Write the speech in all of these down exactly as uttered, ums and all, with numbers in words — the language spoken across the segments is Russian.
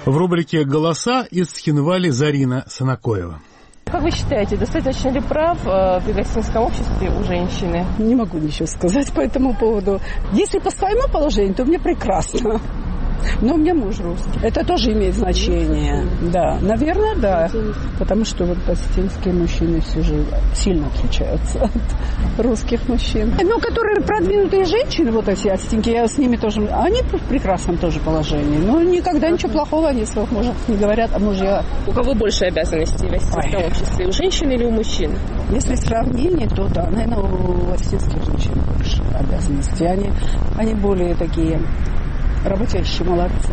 В рубрике «Голоса» из Цхинвали Зарина Санакоева. Как вы считаете, достаточно ли прав в палестинском обществе у женщины? Не могу ничего сказать по этому поводу. Если по своему положению, то мне прекрасно. Но у меня муж русский. Это тоже имеет значение. Да, наверное, да. Потому что вот палестинские мужчины все же сильно отличаются от русских мужчин. Ну, которые продвинутые женщины, вот эти астинки, я с ними тоже, они в прекрасном тоже положении. Но никогда ничего плохого они своих мужей не говорят, а мужья... У кого больше обязанностей в палестинском обществе, у женщин или у мужчин? Если сравнение, то да, наверное, у палестинских женщин больше обязанностей. Они, они более такие... работящие молодцы.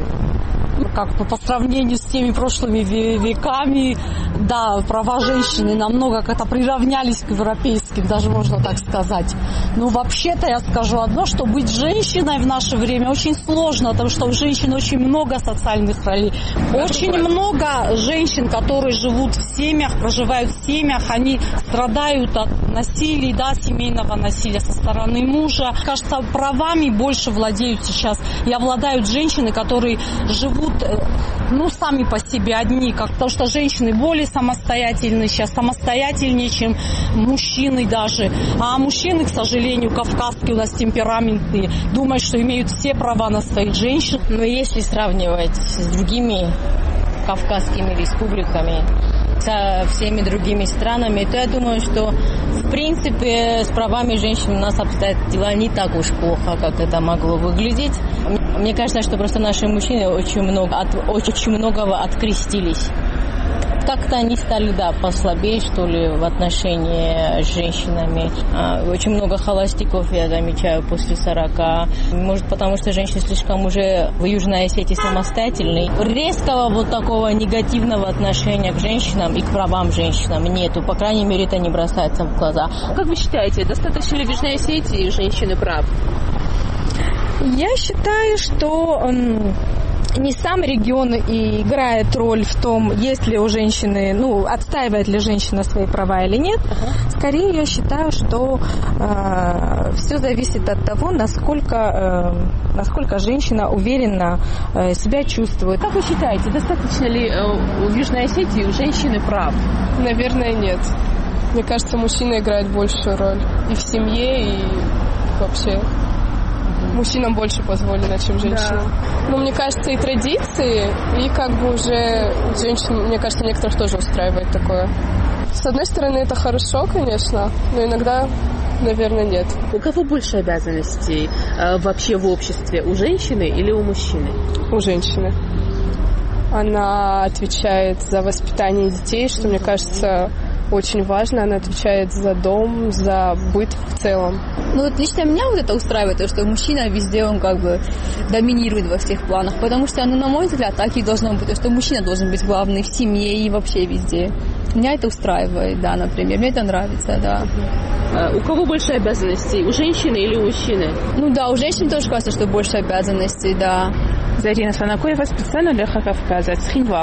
Как по, по сравнению с теми прошлыми веками, да, права женщины намного как-то приравнялись к европейским, даже можно так сказать. Но вообще-то я скажу одно, что быть женщиной в наше время очень сложно, потому что у женщин очень много социальных ролей. Очень много женщин, которые живут в семьях, проживают в семьях, они страдают от насилия, да, семейного насилия со стороны мужа. Кажется, правами больше владеют сейчас и обладают женщины, которые живут, ну, сами по себе одни, как, потому что женщины более самостоятельны сейчас, самостоятельнее, чем мужчины даже. А мужчины, к сожалению, кавказские у нас темпераментные, думают, что имеют все права на своих женщин. Но если сравнивать с другими кавказскими республиками, со всеми другими странами, то я думаю, что в принципе с правами женщин у нас обстоят дела не так уж плохо, как это могло выглядеть. Мне кажется, что просто наши мужчины очень много от, очень многого открестились. Как-то они стали, да, послабее, что ли, в отношении с женщинами. Очень много холостяков я замечаю после сорока. Может, потому что женщины слишком уже в Южной Осетии самостоятельные. Резкого вот такого негативного отношения к женщинам и к правам женщинам нету. По крайней мере, это не бросается в глаза. Как вы считаете, достаточно ли в Южной Осетии женщины прав? Я считаю, что не сам регион и играет роль в том, есть ли у женщины, ну, отстаивает ли женщина свои права или нет. Uh-huh. Скорее, я считаю, что э, все зависит от того, насколько, э, насколько женщина уверенно э, себя чувствует. Как вы считаете, достаточно ли э, в Южной Осетии у женщины прав? Наверное, нет. Мне кажется, мужчина играет большую роль и в семье, и вообще... Мужчинам больше позволено, чем женщинам. Да. Но мне кажется, и традиции, и как бы уже женщин, мне кажется, некоторых тоже устраивает такое. С одной стороны, это хорошо, конечно, но иногда, наверное, нет. У кого больше обязанностей э, вообще в обществе? У женщины или у мужчины? У женщины. Она отвечает за воспитание детей, что, мне кажется, очень важно. Она отвечает за дом, за быт в целом. Ну вот лично меня вот это устраивает, то, что мужчина везде, он как бы доминирует во всех планах. Потому что, ну, на мой взгляд, так и должно быть, то, что мужчина должен быть главный в семье и вообще везде. Меня это устраивает, да, например. Мне это нравится, да. А у кого больше обязанностей? У женщины или у мужчины? Ну да, у женщин тоже кажется, что больше обязанностей, да. Зарина Санакоева, специально для Кавказа, Цхинвали.